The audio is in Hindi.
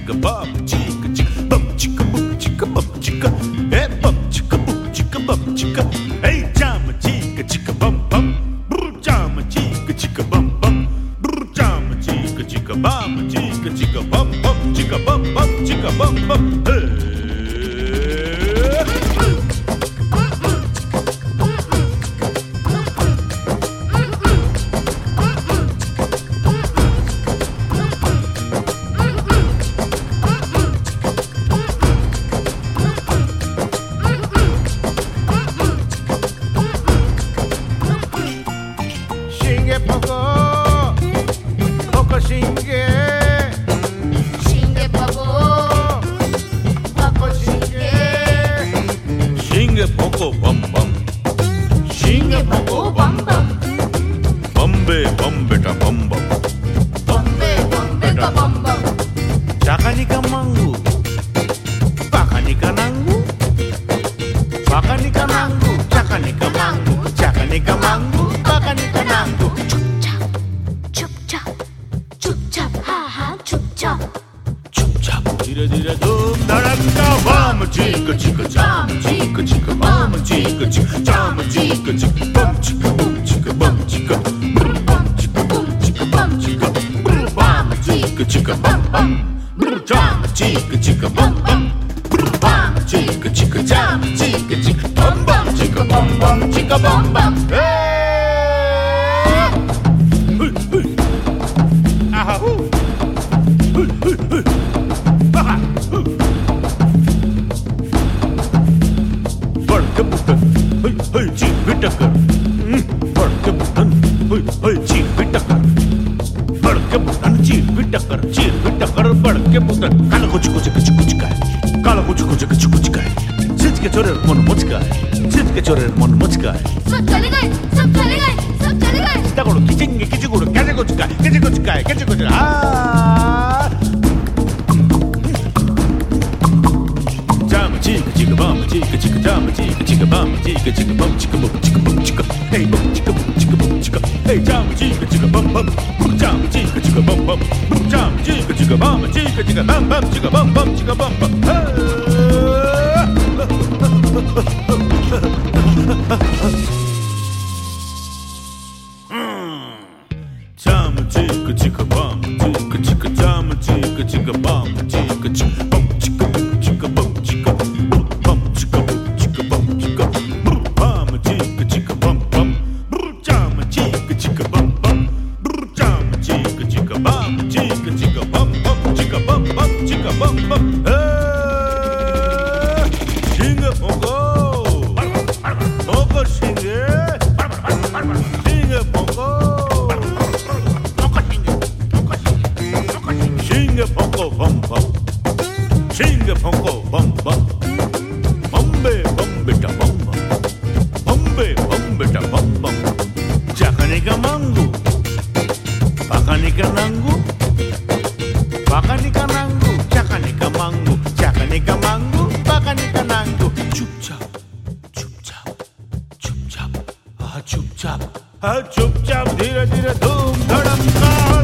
chicka bum chicka chicka bum chicka boom chicka bum chicka hey bum chicka boom chicka bum chicka hey chama chicka chicka bum bum brr chama chicka bum bum brr chama chicka bum chicka bum bum chicka bum bum chicka bum bum hey Poco bum bum, shinge poco bum bum, bumbe bumbeta bum bum, Bombe, bombeta, bom bom. chakanika mangu, pakanika nangu, pakanika nangu, chakanika mangu, chakanika mangu, pakanika nangu. Chup chap, chup chap, ha ha, chup chap. चुपचाप धीरे धीरे धूम धड़का बम चीक चीक जाम चीक चीक बम चीक चीक जाम चीक चीक बम चीक बम चीक बम चीक बम चीक बम चीक बम चीक बम चीक चीक बम बम जाम चीक चीक बम बम बम चीक चीक जाम चीक चीक बम बम चीक बम बम चीक बम बम आहा बड़के बुतन चीर भी टक्कर बड़के बुतन चीर भी टक्कर बड़के बुतन चीर भी टक्कर बड़के बुतन काला कुछ कुछ कुछ कुछ का काला कुछ कुछ कुछ कुछ का सिद्ध के चोरे मन मुचका सिद्ध के चोरे मन मुचका सब चले गए, सब चले गए, सब चले गए. तगड़ो किचेंगे किचुगुड़ कैसे कुछ का Chicka chicka bum chicka chicka jam chicka chicka bum chicka chicka bum chicka bum chicka bum chicka hey bum chicka bum chicka bum chicka hey jam chicka chicka bum bum jam chicka chicka bum bum jam chicka chicka bum chicka bum bum chicka bum bum chicka bum bum jam chicka chicka bum chicka chicka jam chicka chicka bum chicka chicka bum chicka chicka bum chicka bum chicka chicka bum chicka bum chicka chicka bum bum jam chicka chicka bum bum jam chicka chicka bum chicka chicka bum bum chicka bum bum chicka bum bum shinga pongo pongo shinga shinga pongo shinga pongo bum bum shinga pongo bum bum bombe bombeta bum bum bombe bombeta bum bum chakanika mangu pakanika nangu pakanika nangu chakanika mangu pakanika nangu chupchap chupchap chupchap ah chupchap धीरे धीरे धूम धड़का